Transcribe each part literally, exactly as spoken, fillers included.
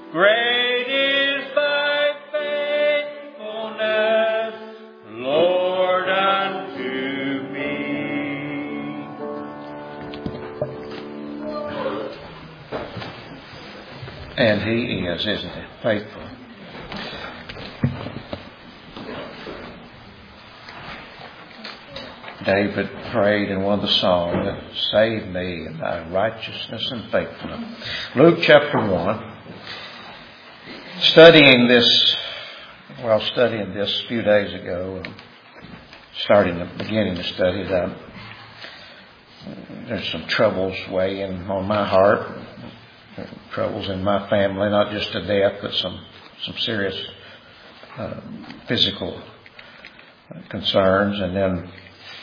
Great is thy faithfulness, Lord, unto me. And He is, isn't He? Faithful. David prayed in one of the songs, save me in thy righteousness and faithfulness. Luke chapter one. Studying this, well, studying this a few days ago, and starting the beginning to study that, there's some troubles weighing on my heart, troubles in my family, not just a death, but some, some serious uh, physical concerns, and then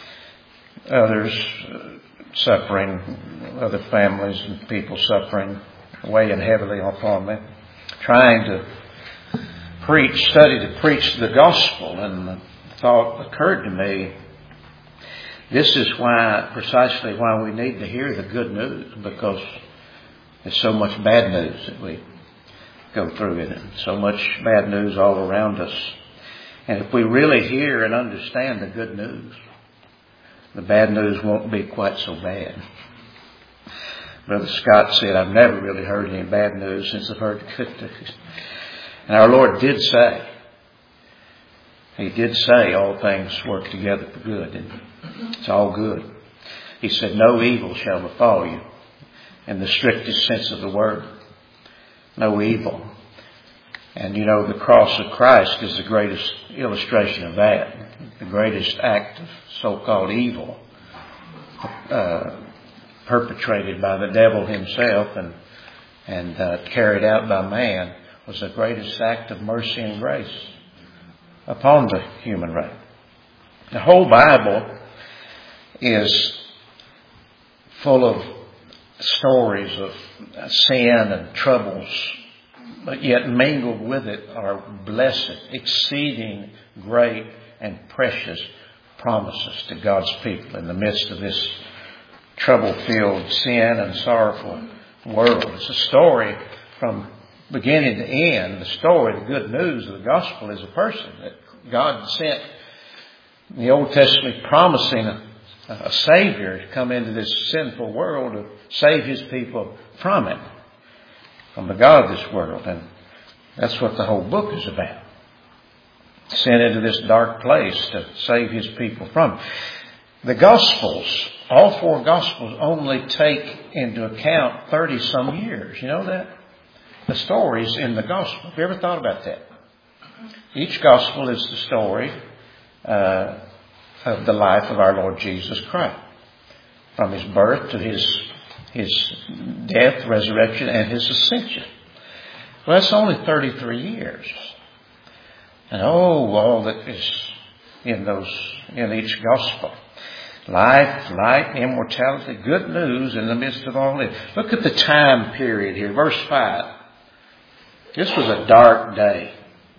others uh, suffering, other families and people suffering, weighing heavily upon me. Trying to preach, study to preach the gospel, and the thought occurred to me, this is why, precisely why we need to hear the good news, because there's so much bad news that we go through in it, so much bad news all around us. And if we really hear and understand the good news, the bad news won't be quite so bad. Brother Scott said, I've never really heard any bad news since I've heard the good news. And our Lord did say, He did say all things work together for good. And it's all good. He said, no evil shall befall you in the strictest sense of the word. No evil. And you know, the cross of Christ is the greatest illustration of that. The greatest act of so-called evil. Uh, perpetrated by the devil himself and and uh, carried out by man, was the greatest act of mercy and grace upon the human race. The whole Bible is full of stories of sin and troubles, but yet mingled with it are blessed, exceeding great and precious promises to God's people in the midst of this trouble-filled, sin and sorrowful world. It's a story from beginning to end. The story, the good news of the gospel is a person that God sent in the Old Testament, promising a, a Savior to come into this sinful world to save His people from it, from the God of this world. And that's what the whole book is about. Sent into this dark place to save His people from it. The Gospels, all four Gospels, only take into account thirty some years. You know that? The stories in the Gospel. Have you ever thought about that? Each Gospel is the story uh, of the life of our Lord Jesus Christ. From His birth to His, His death, resurrection, and His ascension. Well, that's only thirty-three years. And oh, all that is in those, in each Gospel. Life, light, immortality, good news in the midst of all this. Look at the time period here. Verse five. This was a dark day.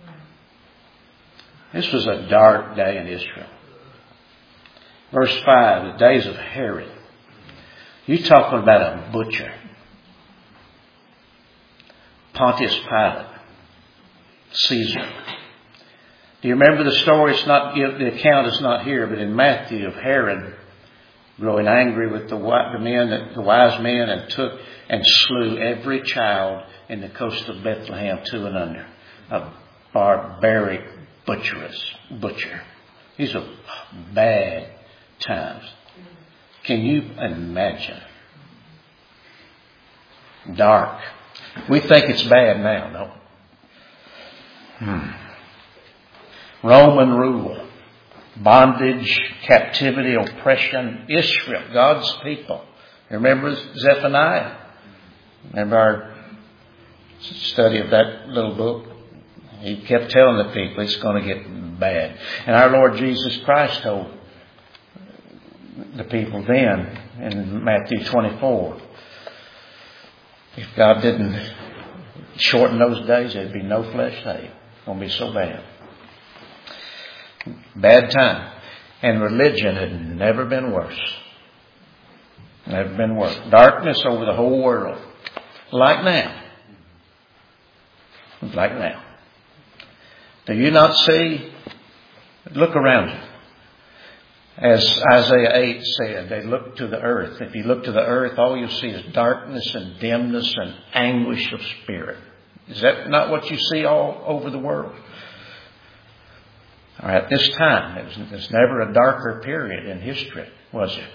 This was a dark day in Israel. Verse five, the days of Herod. You're talking about a butcher. Pontius Pilate. Caesar. Do you remember the story? It's not, the account is not here, but in Matthew, of Herod growing angry with the, the men, the wise men, and took and slew every child in the coast of Bethlehem, two and under. A barbaric butcheress, butcher. These are bad times. Can you imagine? Dark. We think it's bad now, no? Hmm. Roman rule, bondage, captivity, oppression, Israel, God's people. Remember Zephaniah? Remember our study of that little book? He kept telling the people it's going to get bad. And our Lord Jesus Christ told the people then in Matthew twenty-four, if God didn't shorten those days, there'd be no flesh saved. It's going to be so bad. Bad time. And religion had never been worse. Never been worse. Darkness over the whole world. Like now. like now. Do you not see? Look around you. As Isaiah eight said, they look to the earth. If you look to the earth, all you'll see is darkness and dimness and anguish of spirit. Is that not what you see all over the world? All right, at this time, it was, there's never a darker period in history, was it?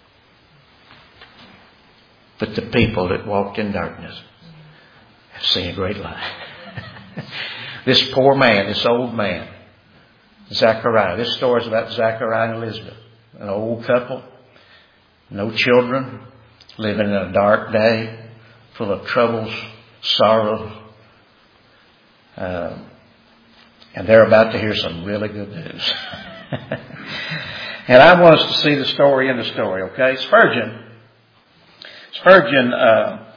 But the people that walked in darkness have seen a great light. This poor man, this old man, Zachariah. This story is about Zachariah and Elizabeth, an old couple, no children, living in a dark day, full of troubles, sorrows. Uh, and they're about to hear some really good news. And I want us to see the story in the story, okay? Spurgeon, Spurgeon, uh,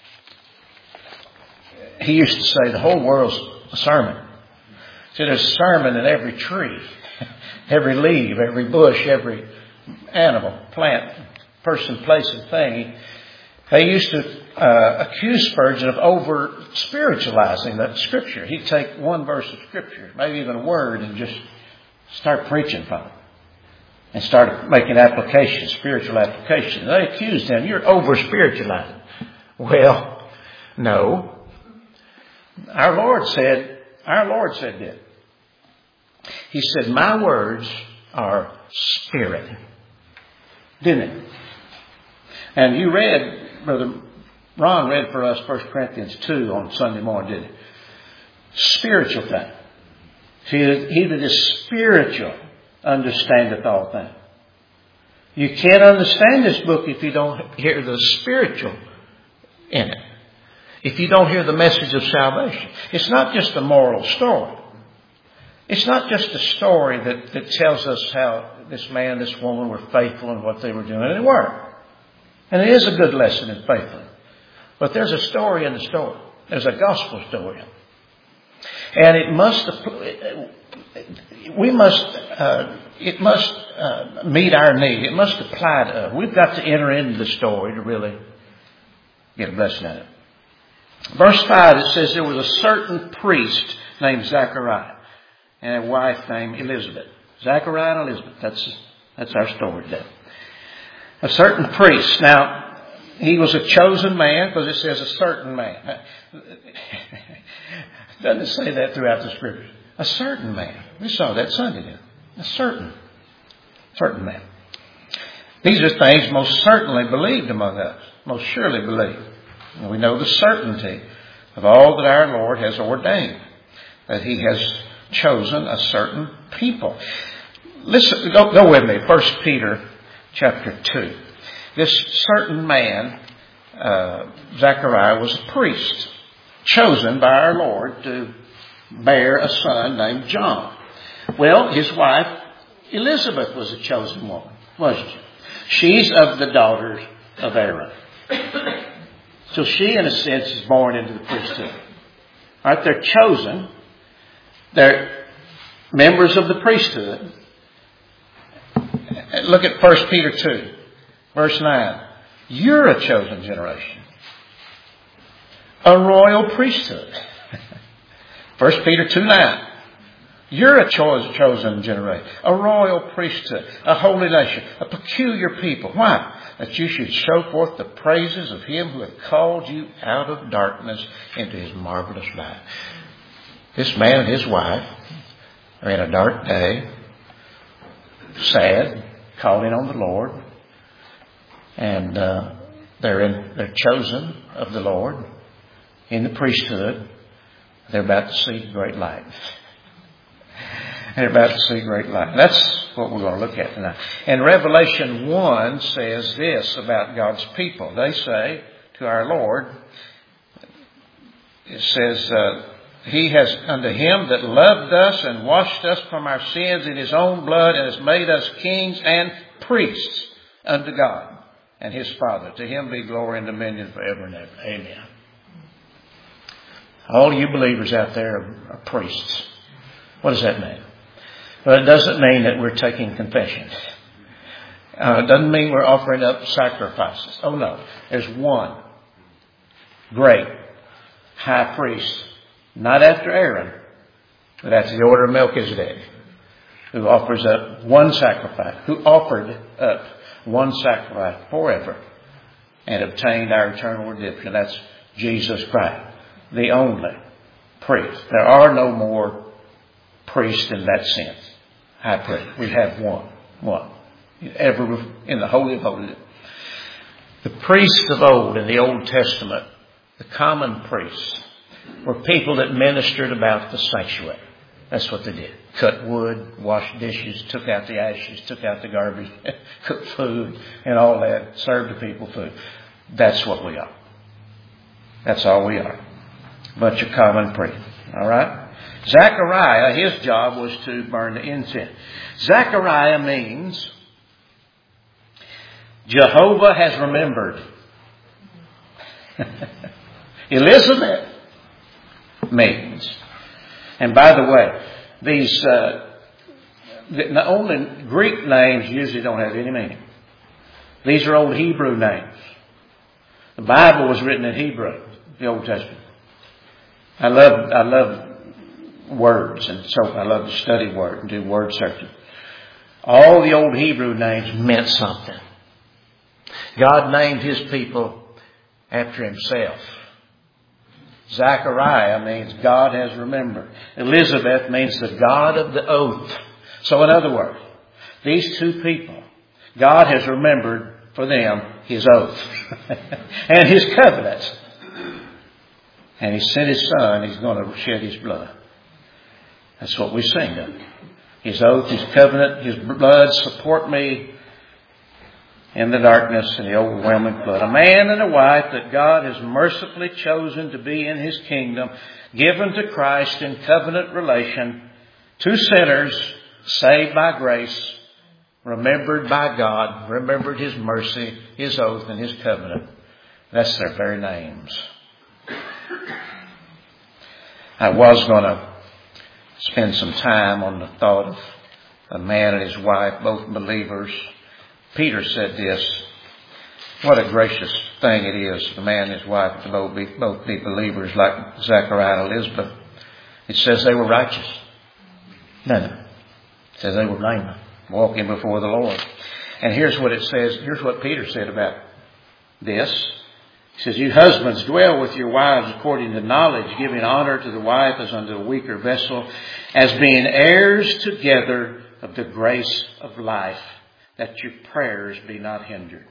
he used to say the whole world's a sermon. So there's a sermon in every tree, every leaf, every bush, every animal, plant, person, place, and thing. They used to uh, accuse Spurgeon of over spiritualizing the Scripture. He'd take one verse of Scripture, maybe even a word, and just start preaching from it. And start making applications, spiritual applications. They accused him, you're over spiritualizing. Well, no. Our Lord said, our Lord said this. He said, my words are spirit. Didn't it? And you read, Brother Ron read for us First Corinthians two on Sunday morning, didn't he? Spiritual thing. See, he that is spiritual understandeth all things. You can't understand this book if you don't hear the spiritual in it. If you don't hear the message of salvation. It's not just a moral story. It's not just a story that, that tells us how this man, this woman were faithful in what they were doing. And they were. And it is a good lesson in faithfulness. But there's a story in the story. There's a gospel story. And it must, we must, uh, it must uh, meet our need. It must apply to us. We've got to enter into the story to really get a blessing out of it. Verse five, it says there was a certain priest named Zachariah and a wife named Elizabeth. Zachariah and Elizabeth. That's, that's our story today. A certain priest. Now, he was a chosen man because it says a certain man. Doesn't it say that throughout the Scriptures? A certain man. We saw that Sunday, didn't we? A certain, certain man. These are things most certainly believed among us. Most surely believed. And we know the certainty of all that our Lord has ordained. That He has chosen a certain people. Listen, go, go with me. First Peter chapter two. This certain man, uh, Zachariah, was a priest. Chosen by our Lord to bear a son named John. Well, his wife, Elizabeth, was a chosen woman, wasn't she? She's of the daughters of Aaron. So she, in a sense, is born into the priesthood. All right, they're chosen. They're members of the priesthood. Look at First Peter two, verse nine. You're a chosen generation. A royal priesthood. First Peter two nine. You're a chosen generation. A royal priesthood. A holy nation. A peculiar people. Why? That you should show forth the praises of Him who hath called you out of darkness into His marvelous light. This man and his wife are in a dark day. Sad. Calling on the Lord. And uh, they're in, they're chosen of the Lord. In the priesthood, they're about to see great light. They're about to see great light. That's what we're going to look at tonight. And Revelation one says this about God's people. They say to our Lord, it says, uh, He has unto Him that loved us and washed us from our sins in His own blood and has made us kings and priests unto God and His Father. To Him be glory and dominion forever and ever. Amen. All you believers out there are priests. What does that mean? Well, it doesn't mean that we're taking confession. Uh, it doesn't mean we're offering up sacrifices. Oh, no. There's one great high priest Not after Aaron, but after the order of Melchizedek, who offers up one sacrifice, who offered up one sacrifice forever and obtained our eternal redemption. That's Jesus Christ, the only priest. There are no more priests in that sense. High priest. We have one. One. Ever in the Holy of Holies. The priests of old in the Old Testament, the common priests, were people that ministered about the sanctuary. That's what they did. Cut wood, washed dishes, took out the ashes, took out the garbage, cooked food and all that, served the people food. That's what we are. That's all we are. A bunch of common priests. All right? Zechariah, his job was to burn the incense. Zechariah means Jehovah has remembered. Elizabeth means. And by the way, these uh, the only Greek names usually don't have any meaning. These are old Hebrew names. The Bible was written in Hebrew, the Old Testament. I love I love words, and so I love to study words and do word searching. All the old Hebrew names meant something. God named His people after Himself. Zechariah means God has remembered. Elizabeth means the God of the oath. So in other words, these two people, God has remembered for them His oath and His covenants. And He sent His Son. He's going to shed His blood. That's what we sing of. His oath, His covenant, His blood support me in the darkness and the overwhelming flood. A man and a wife that God has mercifully chosen to be in His kingdom, given to Christ in covenant relation, two sinners saved by grace, remembered by God, remembered His mercy, His oath, and His covenant. That's their very names. I was going to spend some time on the thought of a man and his wife, both believers. Peter said this, what a gracious thing it is for a man and his wife to both be, both be believers like Zechariah and Elizabeth. It says they were righteous. No, no. It says they were blameless, walking before the Lord. And here's what it says, here's what Peter said about this. He says, you husbands, dwell with your wives according to knowledge, giving honor to the wife as unto a weaker vessel, as being heirs together of the grace of life, that your prayers be not hindered.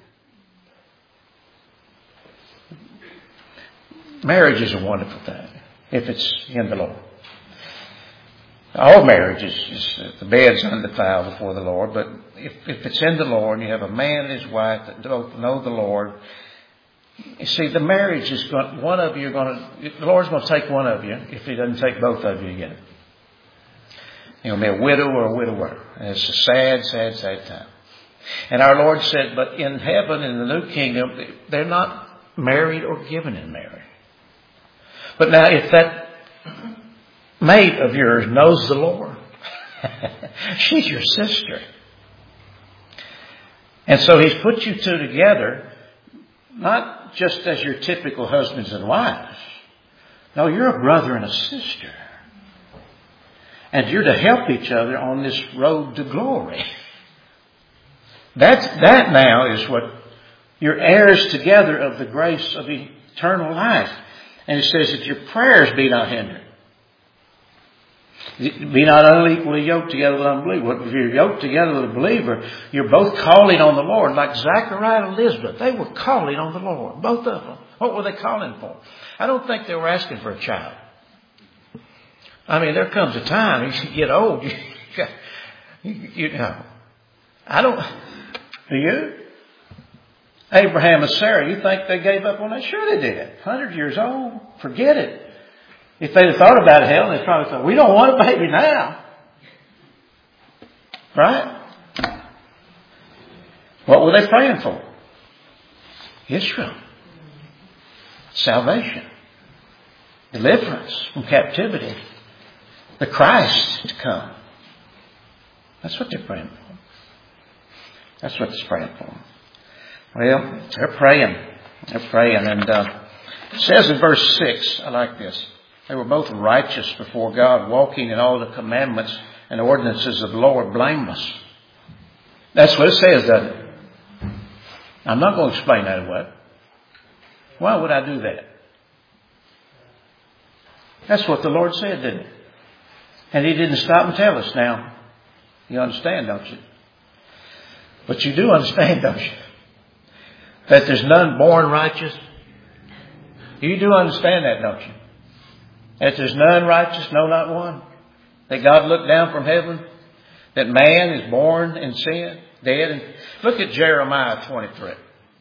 Marriage is a wonderful thing, if it's in the Lord. All marriage is, is the bed's undefiled before the Lord, but if, if it's in the Lord, and you have a man and his wife that both know the Lord, you see, the marriage is going, one of you are going to, the Lord's going to take one of you if He doesn't take both of you again. You'll be a widow or a widower. And it's a sad, sad, sad time. And our Lord said, but in heaven, in the new kingdom, they're not married or given in marriage. But now, if that mate of yours knows the Lord, she's your sister. And so He's put you two together, not just as your typical husbands and wives. No, you're a brother and a sister. And you're to help each other on this road to glory. That's, that now is what you're heirs together of the grace of eternal life. And it says that your prayers be not hindered. Be not unequally yoked together with unbelievers. If you're yoked together with a believer, you're both calling on the Lord. Like Zechariah and Elizabeth, they were calling on the Lord. Both of them. What were they calling for? I don't think they were asking for a child. I mean, there comes a time you get old. You, you, you know, I don't. Do you? Abraham and Sarah, you think they gave up on that? Sure they did. one hundred years old. Forget it. If they'd have thought about it, hell, they probably thought, we don't want a baby now. Right? What were they praying for? Israel. Salvation. Deliverance from captivity. The Christ to come. That's what they're praying for. That's what they're praying for. Well, they're praying. They're praying. And uh, it says in verse six, I like this. They were both righteous before God, walking in all the commandments and ordinances of the Lord blameless. That's what it says, doesn't it? I'm not going to explain that away. Why would I do that? That's what the Lord said, didn't it? And He didn't stop and tell us. Now, you understand, don't you? But you do understand, don't you? That there's none born righteous. You do understand that, don't you? That there's none righteous, no, not one. That God looked down from heaven. That man is born in sin, dead. And look at Jeremiah twenty-three.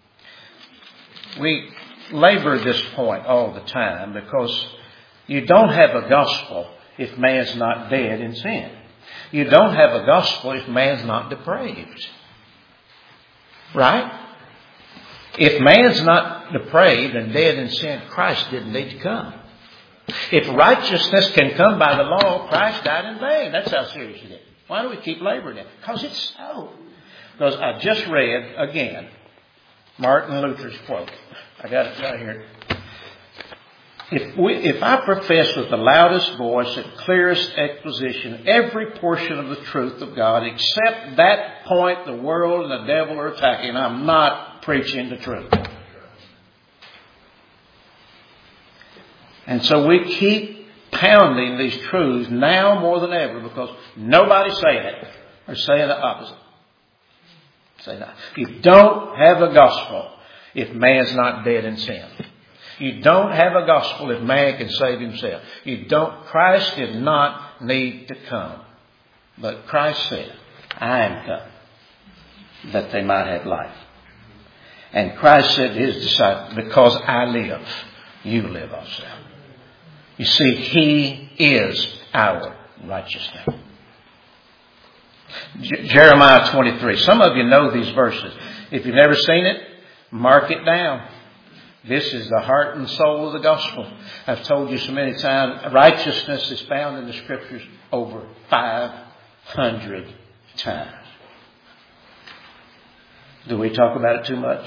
We labor this point all the time because you don't have a gospel if man's not dead in sin. You don't have a gospel if man's not depraved. Right? If man's not depraved and dead in sin, Christ didn't need to come. If righteousness can come by the law, Christ died in vain. That's how serious it is. Why do we keep laboring it? Because it's so. Because I just read again Martin Luther's quote. I got it right here. If we, if I profess with the loudest voice and clearest exposition every portion of the truth of God except that point the world and the devil are attacking, I'm not preaching the truth. And so we keep pounding these truths now more than ever because nobody's saying it. They're saying the opposite. Say that. You don't have a gospel if man's not dead in sin. You don't have a gospel if man can save himself. You don't. Christ did not need to come. But Christ said, I am come that they might have life. And Christ said to His disciples, because I live, you live also. You see, He is our righteousness. J- Jeremiah twenty-three. Some of you know these verses. If you've never seen it, mark it down. This is the heart and soul of the gospel. I've told you so many times, righteousness is found in the Scriptures over five hundred times. Do we talk about it too much?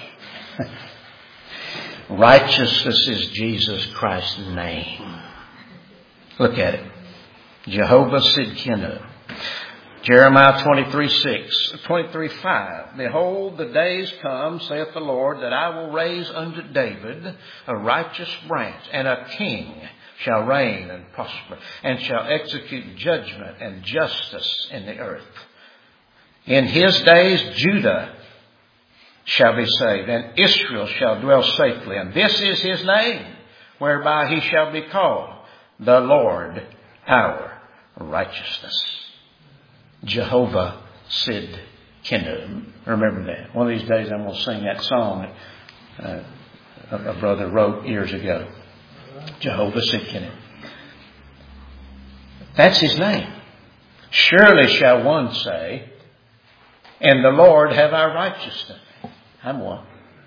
Righteousness is Jesus Christ's name. Look at it. Jehovah Sidkenu. Jeremiah twenty-three six, twenty-three five. Behold, the days come, saith the Lord, that I will raise unto David a righteous branch, and a king shall reign and prosper, and shall execute judgment and justice in the earth. In his days Judah shall be saved, and Israel shall dwell safely. And this is his name, whereby he shall be called the Lord our righteousness. Jehovah Sidkenu. Remember that. One of these days I'm going to sing that song that uh, a brother wrote years ago. Jehovah Sidkenu. That's his name. Surely shall one say, in the Lord have our righteousness. I'm one.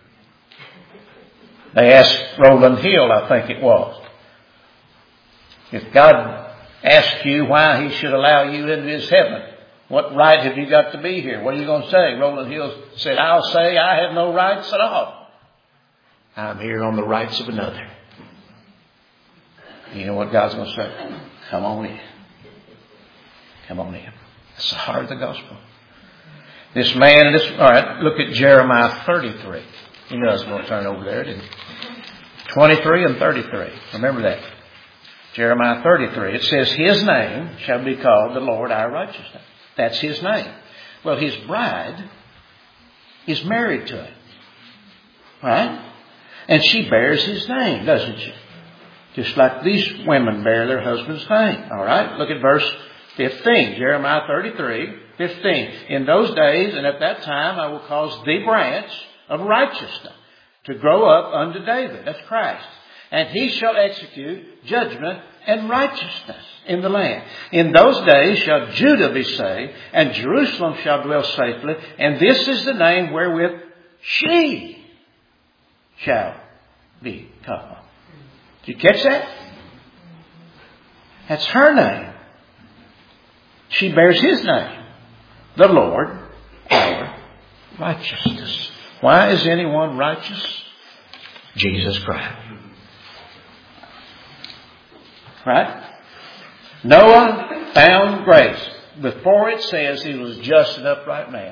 They asked Roland Hill, I think it was, if God asked you why He should allow you into His heaven, what right have you got to be here? What are you going to say? Roland Hill said, I'll say I have no rights at all. I'm here on the rights of another. You know what God's going to say? Come on in. Come on in. That's the heart of the gospel. This man, this, all right, look at Jeremiah thirty-three. You know I was going to turn over there, didn't you? twenty-three and thirty-three. Remember that. Jeremiah thirty-three. It says, His name shall be called the Lord our righteousness. That's His name. Well, His bride is married to Him. Right? And she bears His name, doesn't she? Just like these women bear their husband's name. All right? Look at verse fifteen. Jeremiah thirty-three, fifteen. In those days and at that time I will cause the branch of righteousness to grow up unto David. That's Christ. And he shall execute judgment and righteousness in the land. In those days shall Judah be saved, and Jerusalem shall dwell safely. And this is the name wherewith she shall be called. Did you catch that? That's her name. She bears His name. The Lord, our righteousness. Why is anyone righteous? Jesus Christ. Right? Noah found grace. Before it says he was just an upright man.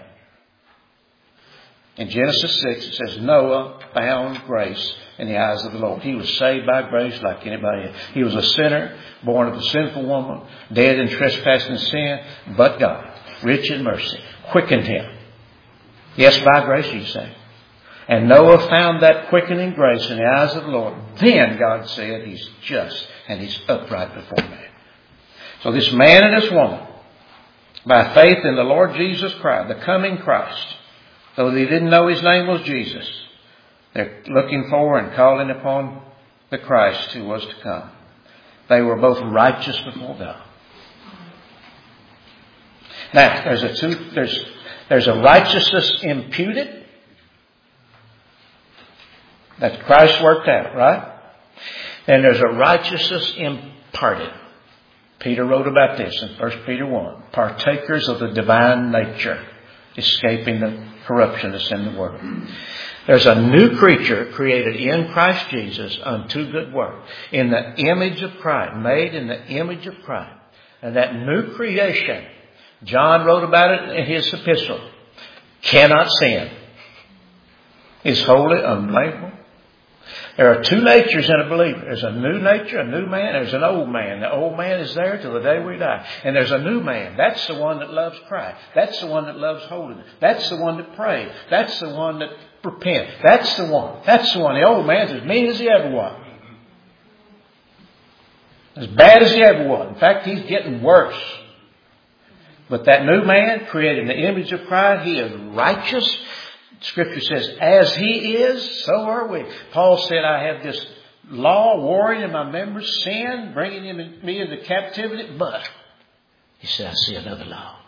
In Genesis six it says Noah found grace in the eyes of the Lord. He was saved by grace like anybody else. He was a sinner, born of a sinful woman, dead in trespass and sin, but God, rich in mercy, quickened him. Yes, by grace you say. And Noah found that quickening grace in the eyes of the Lord. Then God said he's just and he's upright before man. So this man and this woman, by faith in the Lord Jesus Christ, the coming Christ, though they didn't know his name was Jesus, they're looking for and calling upon the Christ who was to come. They were both righteous before God. Now, there's a two, there's there's a righteousness imputed that Christ worked out, right? And there's a righteousness imparted. Peter wrote about this in First Peter one. Partakers of the divine nature, escaping the corruption that's in the world. There's a new creature created in Christ Jesus unto good work. In the image of Christ. Made in the image of Christ. And that new creation, John wrote about it in his epistle, cannot sin. Is holy, unblameable. There are two natures in a believer. There's a new nature, a new man. There's an old man. The old man is there till the day we die. And there's a new man. That's the one that loves Christ. That's the one that loves holiness. That's the one that prays. That's the one that repents. That's the one. That's the one. The old man's as mean as he ever was. As bad as he ever was. In fact, he's getting worse. But that new man, created in the image of Christ, he is righteous. Scripture says, as he is, so are we. Paul said, I have this law warring in my members, sin, bringing him, me into captivity. But, he said, I see another law.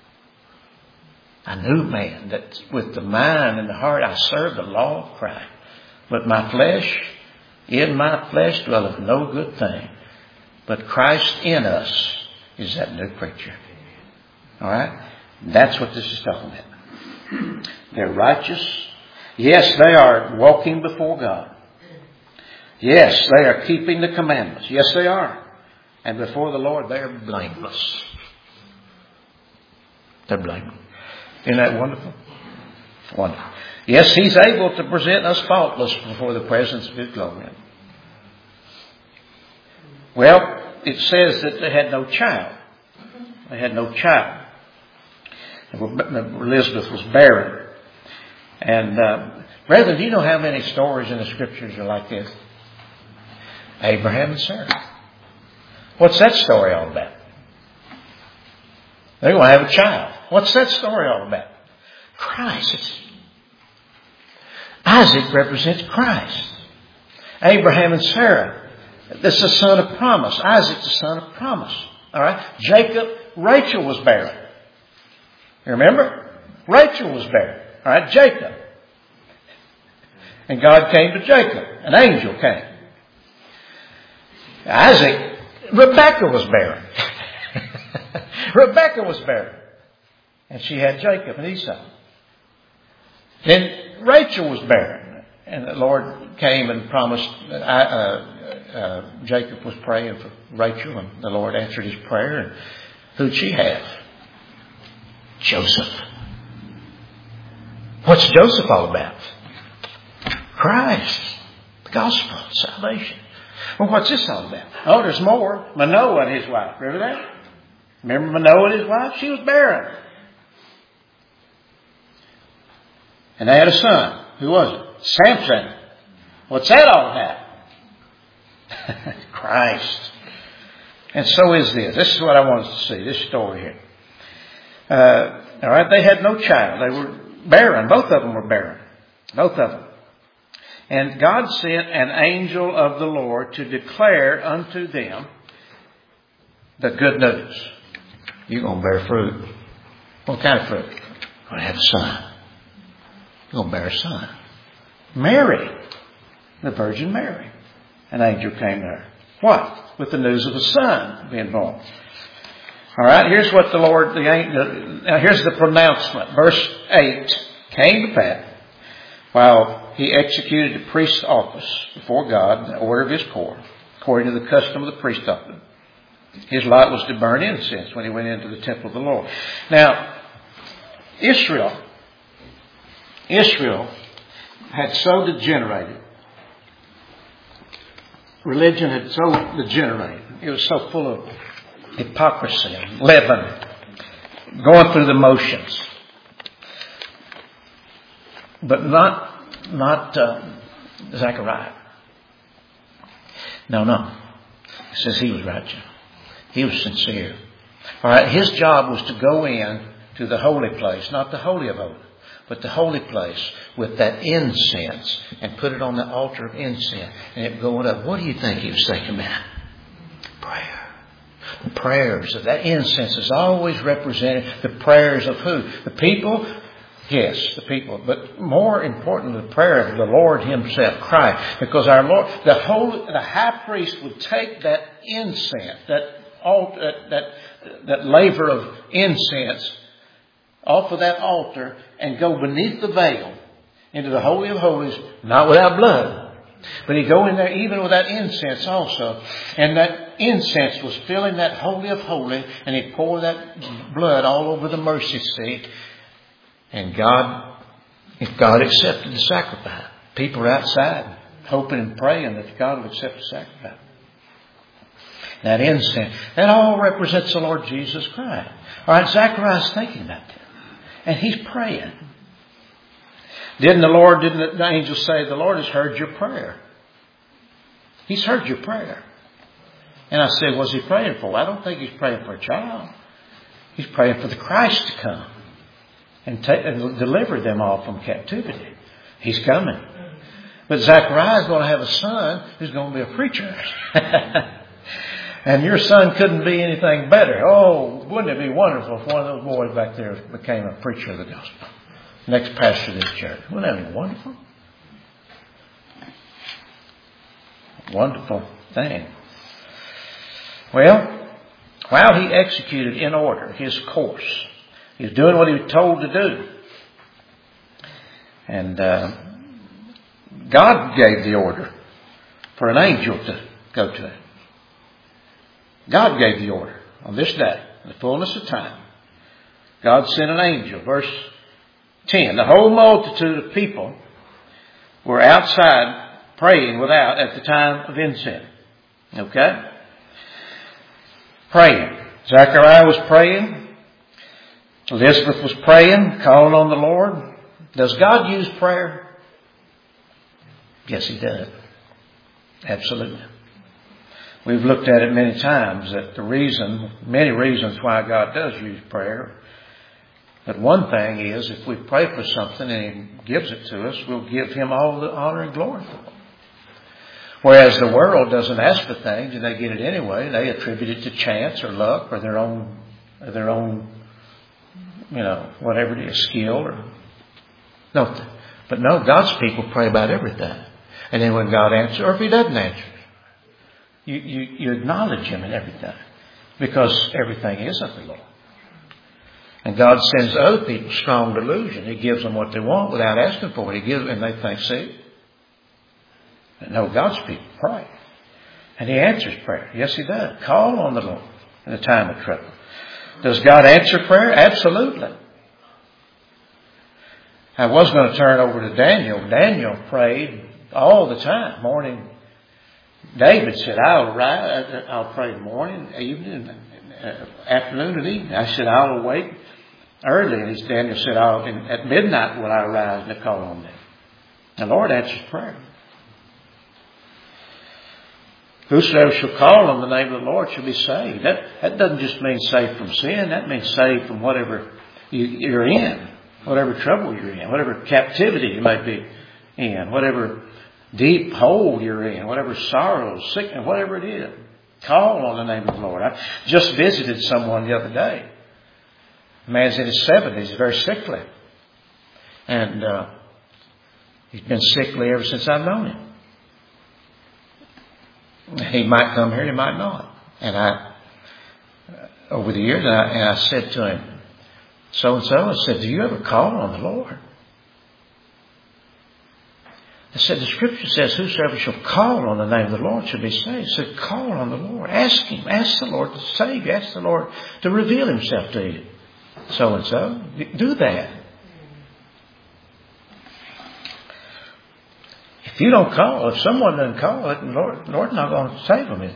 A new man, that with the mind and the heart I serve the law of Christ. But my flesh, in my flesh dwelleth no good thing. But Christ in us is that new creature. All right? That's what this is talking about. They're righteous. Yes, they are walking before God. Yes, they are keeping the commandments. Yes, they are. And before the Lord, they are blameless. They're blameless. Isn't that wonderful? Wonderful. Yes, He's able to present us faultless before the presence of His glory. Well, it says that they had no child. They had no child. Elizabeth was barren. And, uh, brethren, do you know how many stories in the Scriptures are like this? Abraham and Sarah. What's that story all about? They're going to have a child. What's that story all about? Christ. It's, Isaac represents Christ. Abraham and Sarah. This is the son of promise. Isaac's the son of promise. All right. Jacob, Rachel was barren. You remember? Rachel was barren. All right. Jacob. And God came to Jacob. An angel came. Isaac, Rebekah was barren. Rebekah was barren. And she had Jacob and Esau. Then Rachel was barren. And the Lord came and promised, uh, uh, uh, Jacob was praying for Rachel, and the Lord answered his prayer. And who'd she have? Joseph. What's Joseph all about? Christ. The gospel. Salvation. Well, what's this all about? Oh, there's more. Manoah and his wife. Remember that? Remember Manoah and his wife? She was barren. And they had a son. Who was it? Samson. What's that all about? Christ. And so is this. This is what I want us to see. This story here. Uh, all right. They had no child. They were barren. Both of them were barren. Both of them. And God sent an angel of the Lord to declare unto them the good news. You're going to bear fruit. What kind of fruit? You're going to have a son. You're going to bear a son. Mary, the Virgin Mary. An angel came there. What? With the news of a son being born. All right, here's what the Lord, the angel, now here's the pronouncement. Verse eight, came to pass while he executed the priest's office before God in the order of his court, according to the custom of the priesthood. His lot was to burn incense when he went into the temple of the Lord. Now, Israel, Israel had so degenerated. Religion had so degenerated. It was so full of hypocrisy and leaven, going through the motions. But not, not uh, Zechariah. No, no. He says he was righteous. He was sincere. All right. His job was to go in to the holy place, not the holy of holies, but the holy place with that incense and put it on the altar of incense and it going up. What do you think he was thinking about? Prayer. The prayers of that incense is always represented the prayers of who? The people. Yes, the people. But more important, the prayer of the Lord Himself, Christ. Because our Lord, the whole, the high priest would take that incense, that altar, that, that, that laver of incense off of that altar and go beneath the veil into the Holy of Holies, not without blood. But he'd go in there even with that incense also. And that incense was filling that Holy of Holies, and he'd pour that blood all over the mercy seat. And God, if God accepted the sacrifice, people are outside hoping and praying that God would accept the sacrifice. That incense, that all represents the Lord Jesus Christ. All right, Zechariah's thinking about that. And he's praying. Didn't the Lord, didn't the angel say, the Lord has heard your prayer? He's heard your prayer. And I said, what's he praying for? I don't think he's praying for a child. He's praying for the Christ to come and, take, and deliver them all from captivity. He's coming. But Zechariah is going to have a son who's going to be a preacher. And your son couldn't be anything better. Oh, wouldn't it be wonderful if one of those boys back there became a preacher of the gospel? Next pastor of this church. Wouldn't that be wonderful? Wonderful thing. Well, while he executed in order his course, he was doing what he was told to do. And uh, God gave the order for an angel to go to him. God gave the order on this day, in the fullness of time. God sent an angel. Verse ten. The whole multitude of people were outside praying without at the time of incense. Okay? Praying. Zechariah was praying. Elizabeth was praying, calling on the Lord. Does God use prayer? Yes, He does. Absolutely. We've looked at it many times that the reason, many reasons why God does use prayer. But one thing is, if we pray for something and He gives it to us, we'll give Him all the honor and glory for it. Whereas the world doesn't ask for things and they get it anyway. They attribute it to chance or luck or their own, or their own, you know, whatever it is, skill or no. But no, God's people pray about everything. And then when God answers, or if He doesn't answer, You, you, you acknowledge Him in everything. Because everything is of the Lord. And God sends other people strong delusion. He gives them what they want without asking for it. He gives, and they think, see? And no, God's people pray. And He answers prayer. Yes, He does. Call on the Lord in a time of trouble. Does God answer prayer? Absolutely. I was going to turn over to Daniel. Daniel prayed all the time, morning. David said, I'll rise, I'll pray morning, evening, afternoon, and evening. I said, I'll awake early. And Daniel said, I'll, at midnight will I rise and call on them. The Lord answers prayer. Whosoever shall call on the name of the Lord shall be saved. That, that doesn't just mean saved from sin. That means saved from whatever you, you're in, whatever trouble you're in, whatever captivity you might be in, whatever deep hole you're in, whatever sorrow, sickness, whatever it is. Call on the name of the Lord. I just visited someone the other day. A man's in his seventies, he's very sickly. And uh, he's been sickly ever since I've known him. He might come here and he might not. And I, over the years, and I, and I said to him, so and so, I said, do you ever call on the Lord? I said, the Scripture says, whosoever shall call on the name of the Lord shall be saved. So call on the Lord. Ask Him. Ask the Lord to save you. Ask the Lord to reveal Himself to you. So and so. Do that. If you don't call, if someone doesn't call it, the Lord, the Lord's not going to save them.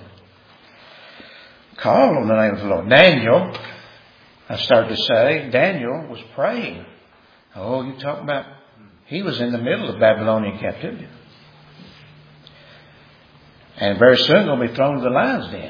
Call on the name of the Lord. Daniel, I started to say, Daniel was praying. Oh, you talking about, he was in the middle of Babylonian captivity. And very soon going to be thrown to the lions den.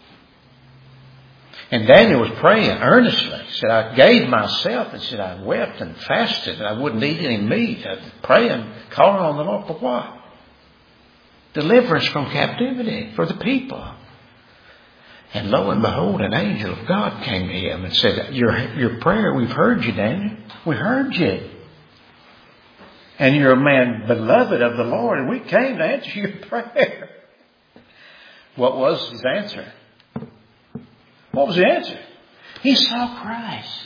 And Daniel was praying earnestly. He said, I gave myself, and said, I wept and fasted, and I wouldn't eat any meat. I was praying, calling on the Lord for what? Deliverance from captivity for the people. And lo and behold, an angel of God came to him and said, your, your prayer, we've heard you, Daniel. We heard you. And you're a man beloved of the Lord, and we came to answer your prayer. What was his answer? What was the answer? He saw Christ.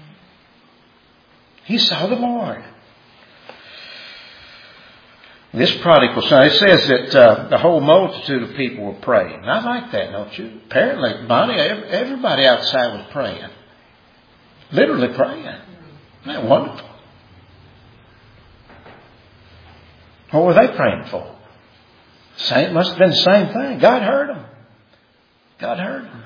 He saw the Lord. This prodigal son, it says that uh, the whole multitude of people were praying. I like that, don't you? Apparently, Bonnie, everybody outside was praying. Literally praying. Isn't that wonderful? What were they praying for? Same, must have been the same thing. God heard them. God heard them.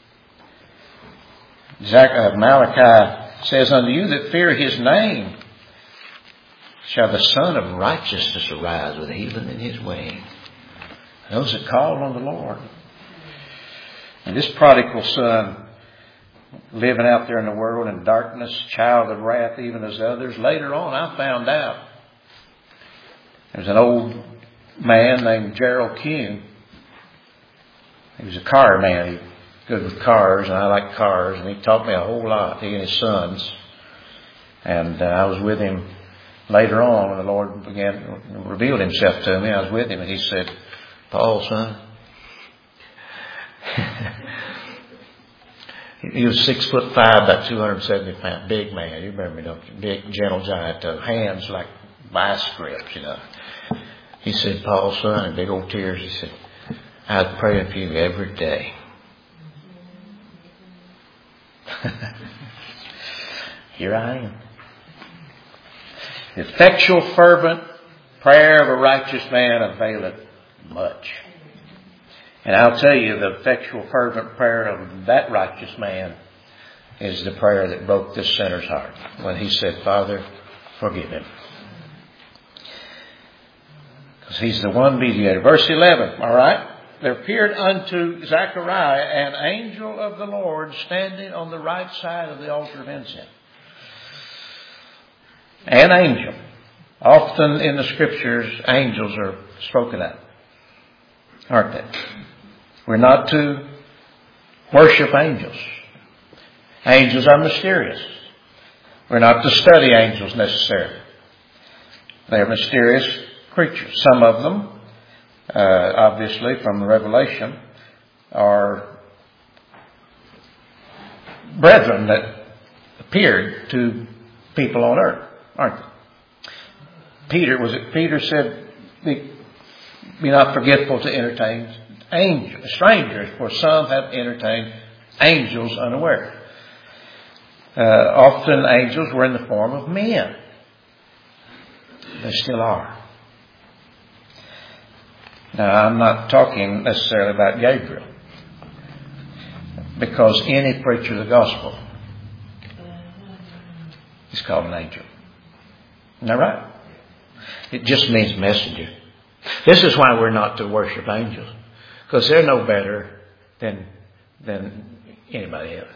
Malachi says, unto you that fear His name shall the Son of Righteousness arise with healing in His wing. Those that call on the Lord. And this prodigal son, living out there in the world in darkness, child of wrath, even as others. Later on, I found out there's an old man named Gerald Kuhn. He was a car man. He was good with cars, and I like cars, and he taught me a whole lot, he and his sons. And uh, I was with him later on when the Lord began revealed Himself to me. I was with him, and he said, Paul, son. He was six foot five, about two hundred seventy pounds, big man. You remember me, don't you? Big, gentle giant, uh, hands like vice grips, you know. He said, Paul, son, in big old tears, he said, I was praying for you every day. Here I am. The effectual, fervent prayer of a righteous man availeth much. And I'll tell you, the effectual, fervent prayer of that righteous man is the prayer that broke this sinner's heart when he said, Father, forgive him. Because he's the one mediator. Verse eleven, all right? There appeared unto Zechariah an angel of the Lord standing on the right side of the altar of incense. An angel. Often in the Scriptures, angels are spoken of, aren't they? We're not to worship angels. Angels are mysterious. We're not to study angels necessarily. They're mysterious creatures. Some of them, uh, obviously from the Revelation, are brethren that appeared to people on earth, aren't they? Peter, was it Peter said, be, be not forgetful to entertain angels, strangers, for some have entertained angels unaware. Uh, often angels were in the form of men. They still are. Now, I'm not talking necessarily about Gabriel, because any preacher of the gospel is called an angel. Isn't that right? It just means messenger. This is why we're not to worship angels, because they're no better than than anybody else.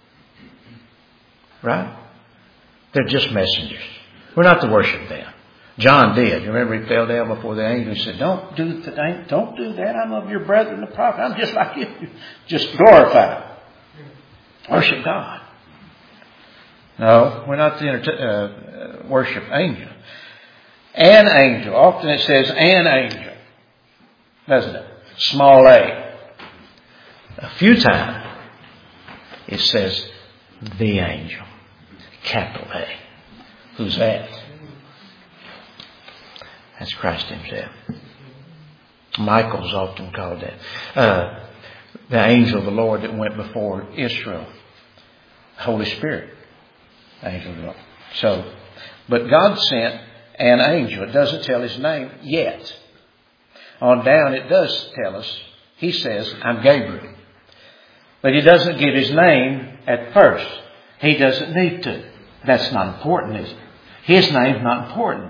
Right? They're just messengers. We're not to worship them. John did. You remember he fell down before the angel and said, Don't do that. Don't do that. I'm of your brethren, the prophet. I'm just like you. Just glorify. Worship God. No, we're not to enter- uh, worship angels. An angel. Often it says an angel. Doesn't it? Small a. A few times it says the angel. Capital A. Who's that? That's Christ Himself. Michael's often called that. Uh, the angel of the Lord that went before Israel. Holy Spirit. Angel of the Lord. So, but God sent an angel. It doesn't tell his name yet. On down it does tell us. He says, I'm Gabriel. But he doesn't give his name at first. He doesn't need to. That's not important, is it? His name's not important.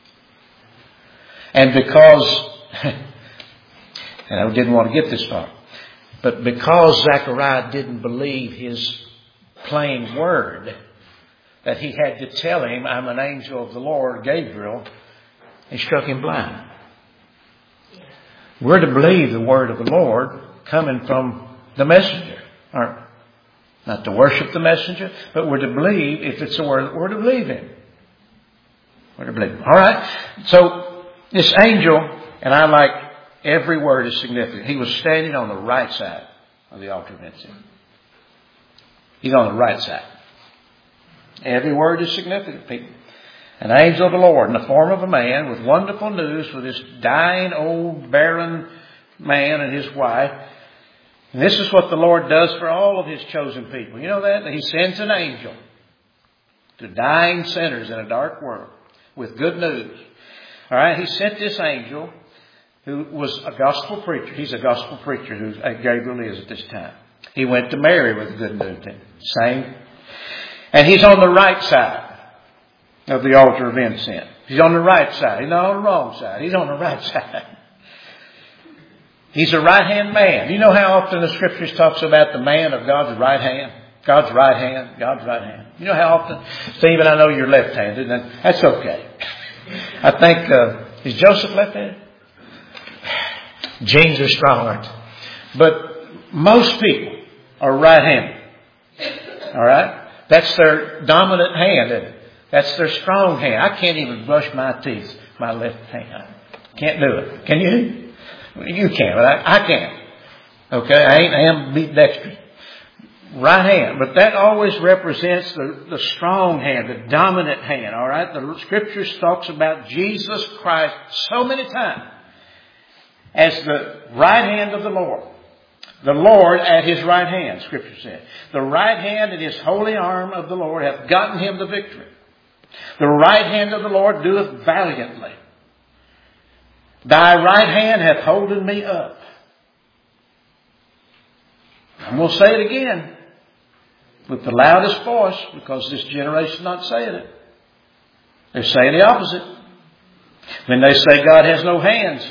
And because, and I didn't want to get this far, but because Zechariah didn't believe his plain word, that he had to tell him, I'm an angel of the Lord, Gabriel, he struck him blind. We're to believe the word of the Lord coming from the messenger. Aren't we? Not to worship the messenger, but we're to believe, if it's a word, we're to believe him. We're to believe him. All right. So this angel, and I like every word is significant. He was standing on the right side of the altar of incense. He's on the right side. Every word is significant, people. An angel of the Lord in the form of a man with wonderful news for this dying old barren man and his wife. And this is what the Lord does for all of His chosen people. You know that? He sends an angel to dying sinners in a dark world with good news. All right. He sent this angel who was a gospel preacher. He's a gospel preacher who Gabriel is at this time. He went to Mary with good news. Same. And he's on the right side of the altar of incense. He's on the right side. He's not on the wrong side. He's on the right side. He's a right-hand man. You know how often the Scriptures talks about the man of God's right hand? God's right hand. God's right hand. You know how often? Stephen, I know you're left-handed, and that's okay. I think, uh, is Joseph left-handed? Genes are strong, aren't they? But most people are right-handed. All right? That's their dominant hand, isn't it? That's their strong hand. I can't even brush my teeth, my left hand. I can't do it. Can you? You can, but I, I can't. Okay? I ain't ambidextrous. Right hand. But that always represents the, the strong hand, the dominant hand. All right? The Scriptures talks about Jesus Christ so many times as the right hand of the Lord. The Lord at His right hand, Scripture says. The right hand and His holy arm of the Lord hath gotten Him the victory. The right hand of the Lord doeth valiantly. Thy right hand hath holden me up. I'm going to say it again with the loudest voice because this generation is not saying it. They're saying the opposite. When they say God has no hands.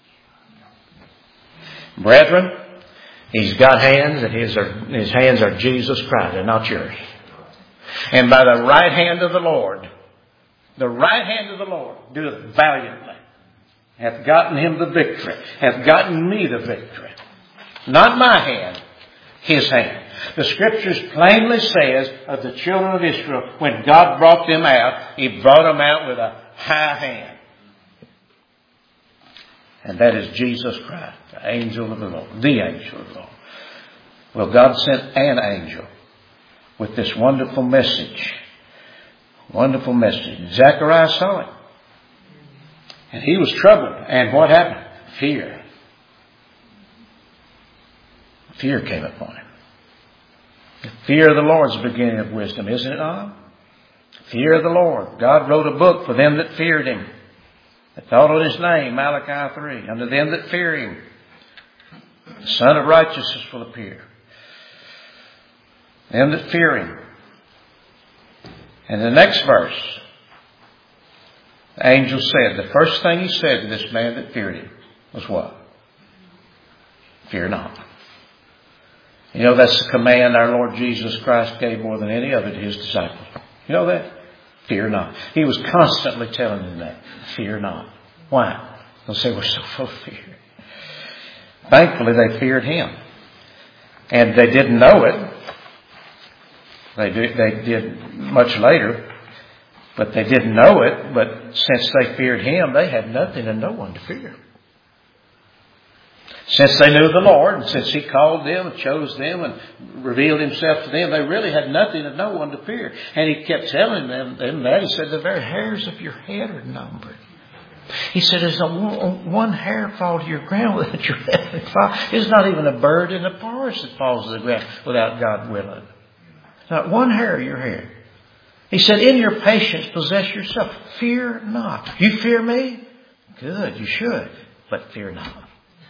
Brethren, He's got hands and his, are, his hands are Jesus Christ and not yours. And by the right hand of the Lord, the right hand of the Lord doeth valiantly. Hath gotten Him the victory. Hath gotten me the victory. Not my hand, His hand. The Scriptures plainly says of the children of Israel, when God brought them out, He brought them out with a high hand. And that is Jesus Christ, the angel of the Lord, the angel of the Lord. Well, God sent an angel with this wonderful message. Wonderful message. Zechariah saw it. And he was troubled. And what happened? Fear. Fear came upon him. The fear of the Lord is the beginning of wisdom, isn't it not? Fear of the Lord. God wrote a book for them that feared Him. That thought on His name, Malachi three. Unto them that fear Him, the Son of Righteousness will appear. Them that fear Him. And the next verse, the angel said, the first thing he said to this man that feared Him was what? Fear not. You know, that's the command our Lord Jesus Christ gave more than any other to His disciples. You know that? Fear not. He was constantly telling them that. Fear not. Why? Because they were so full of fear. Thankfully, they feared Him. And they didn't know it. They did, they did much later. But they didn't know it. But since they feared Him, they had nothing and no one to fear. Since they knew the Lord, and since He called them and chose them and revealed Himself to them, they really had nothing and no one to fear. And He kept telling them, them that. He said, the very hairs of your head are numbered. He said, there's not one hair fall to your ground without your heavenly Father. There's not even a bird in the forest that falls to the ground without God willing. Not one hair of your hair. He said, in your patience, possess yourself. Fear not. You fear me? Good, you should. But fear not.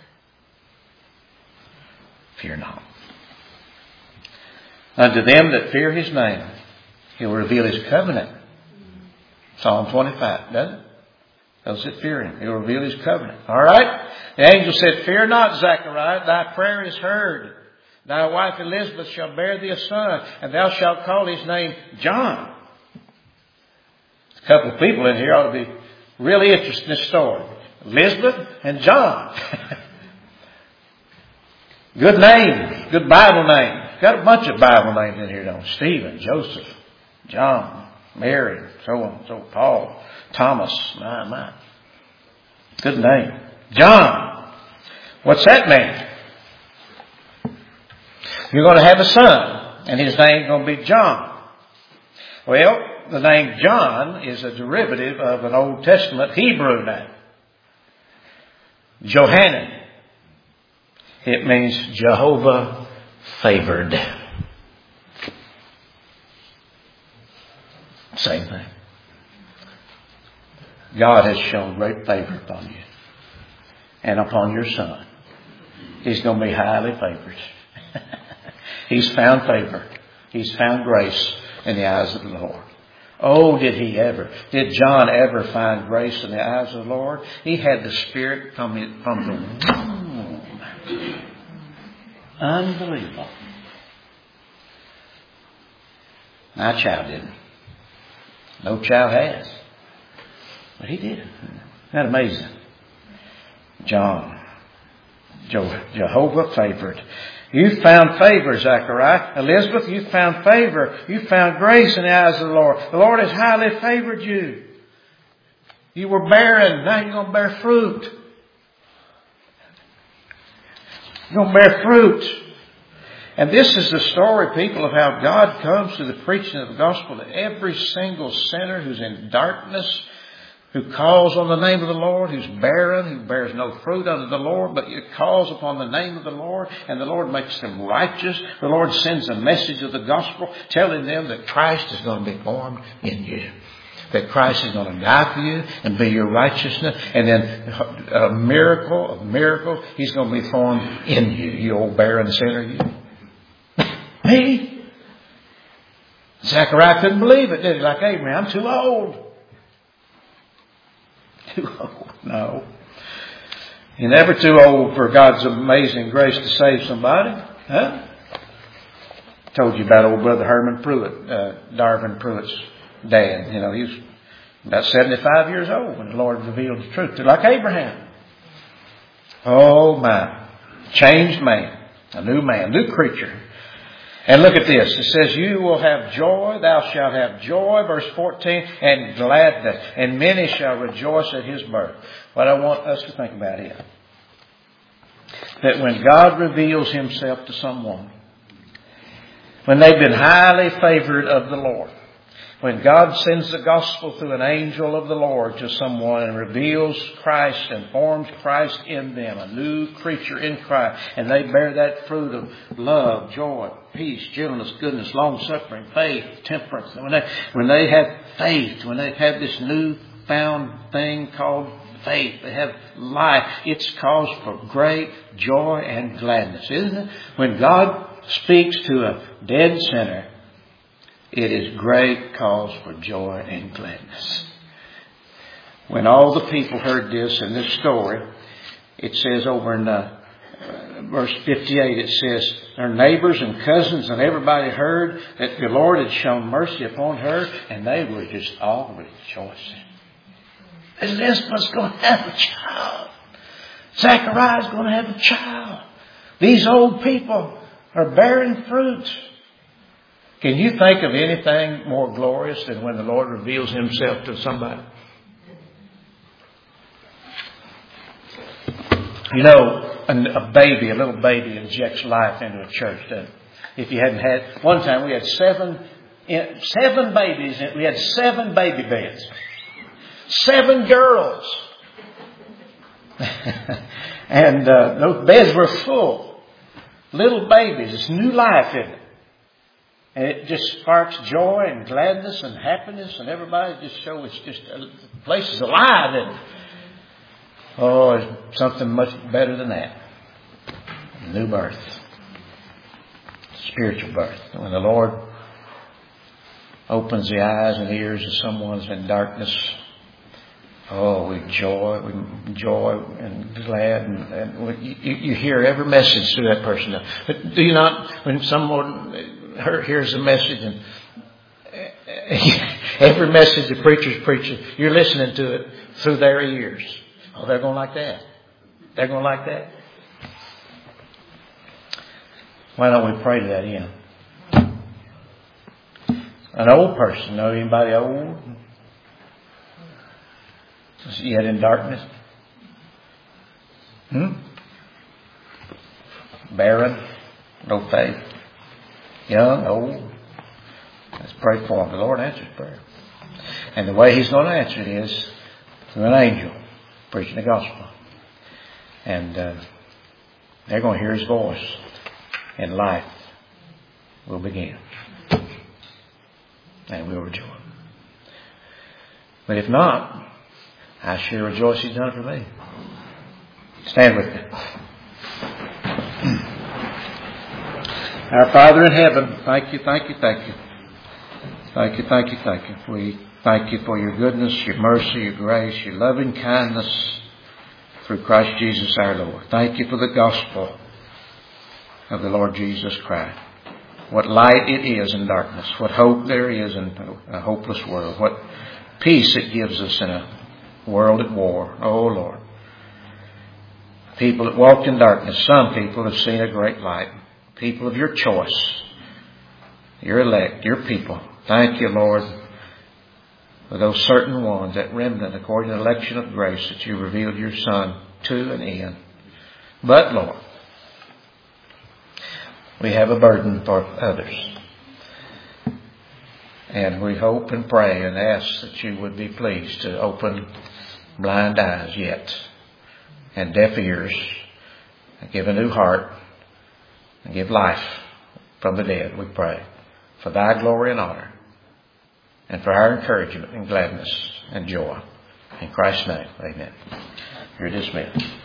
Fear not. Unto them that fear His name, He will reveal His covenant. Psalm twenty-five, doesn't it? Those that fear Him, He will reveal His covenant. All right? The angel said, fear not, Zechariah, thy prayer is heard. Thy wife Elizabeth shall bear thee a son, and thou shalt call his name John. A couple of people in here ought to be really interested in this story. Elizabeth and John. Good name. Good Bible name. Got a bunch of Bible names in here, don't we? Stephen, Joseph, John, Mary, so on, so Paul, Thomas. My, my. Good name. John. What's that mean? You're going to have a son, and his name's going to be John. Well, the name John is a derivative of an Old Testament Hebrew name. Johanan. It means Jehovah favored. Same thing. God has shown great favor upon you and upon your son. He's going to be highly favored. He's found favor. He's found grace in the eyes of the Lord. Oh, did he ever? Did John ever find grace in the eyes of the Lord? He had the Spirit from the, from the womb. Unbelievable. My child didn't. No child has. But he did. Isn't that amazing? John. Jehovah favored. You found favor, Zechariah. Elizabeth, you found favor. You found grace in the eyes of the Lord. The Lord has highly favored you. You were barren. Now you're going to bear fruit. You're going to bear fruit. And this is the story, people, of how God comes through the preaching of the gospel to every single sinner who's in darkness, who calls on the name of the Lord, who's barren, who bears no fruit unto the Lord, but it calls upon the name of the Lord, and the Lord makes them righteous. The Lord sends a message of the gospel telling them that Christ is going to be formed in you. That Christ is going to die for you and be your righteousness. And then a miracle, a miracle, He's going to be formed in you, you old barren sinner, you. Me? Zechariah couldn't believe it, did he? Like Abraham, I'm too old. Too old. No. You're never too old for God's amazing grace to save somebody. Huh? Told you about old brother Herman Pruitt, uh, Darvin Pruitt's dad. You know, he was about seventy-five years old when the Lord revealed the truth to him, like Abraham. Oh my. Changed man. A new man. New creature. And look at this. It says, you will have joy. Thou shalt have joy. Verse fourteen. And gladness. And many shall rejoice at his birth. What I want us to think about here. That when God reveals Himself to someone. When they've been highly favored of the Lord. When God sends the gospel through an angel of the Lord to someone and reveals Christ and forms Christ in them, a new creature in Christ, and they bear that fruit of love, joy, peace, gentleness, goodness, long-suffering, faith, temperance. When they, when they have faith, when they have this new-found thing called faith, they have life, it's cause for great joy and gladness, isn't it? When God speaks to a dead sinner, it is great cause for joy and gladness. When all the people heard this in this story, it says over in uh, verse fifty-eight, it says, their neighbors and cousins and everybody heard that the Lord had shown mercy upon her, and they were just all rejoicing. Elizabeth's going to have a child. Zechariah's going to have a child. These old people are bearing fruit. Can you think of anything more glorious than when the Lord reveals Himself to somebody? You know, a baby, a little baby injects life into a church, doesn't it? If you hadn't had, one time we had seven, seven babies, we had seven baby beds. Seven girls. And uh, those beds were full. Little babies. It's new life in it. And it just sparks joy and gladness and happiness, and everybody just shows it's just, uh, the place is alive. And oh, it's something much better than that. New birth. Spiritual birth. When the Lord opens the eyes and ears of someone who's in darkness, oh, we joy, we joy and glad, and, and you, you hear every message through that person. But do you not, when someone hears a message, and every message the preacher's preaching, you're listening to it through their ears. Oh, they're going to like that. They're going to like that. Why don't we pray to that end? An old person, know anybody old? Yet in darkness? Hmm? Barren? No faith? Young? Old? Let's pray for him. The Lord answers prayer. And the way He's going to answer it is through an angel preaching the gospel. And uh, they're going to hear His voice. And life will begin. And we'll rejoice. But if not, I sure rejoice He's done it for me. Stand with me. Our Father in heaven, thank you, thank you, thank you. Thank you, thank you, thank you. We thank you for your goodness, your mercy, your grace, your loving kindness through Christ Jesus our Lord. Thank you for the gospel of the Lord Jesus Christ. What light it is in darkness. What hope there is in a hopeless world. What peace it gives us in a world at war. Oh Lord. People that walked in darkness. Some people have seen a great light. People of your choice. Your elect. Your people. Thank you, Lord, for those certain ones, that remnant according to the election of grace that you revealed your Son to and in. But Lord, we have a burden for others. And we hope and pray and ask that you would be pleased to open blind eyes yet and deaf ears and give a new heart and give life from the dead, we pray. For thy glory and honor and for our encouragement and gladness and joy. In Christ's name, amen. You're dismissed.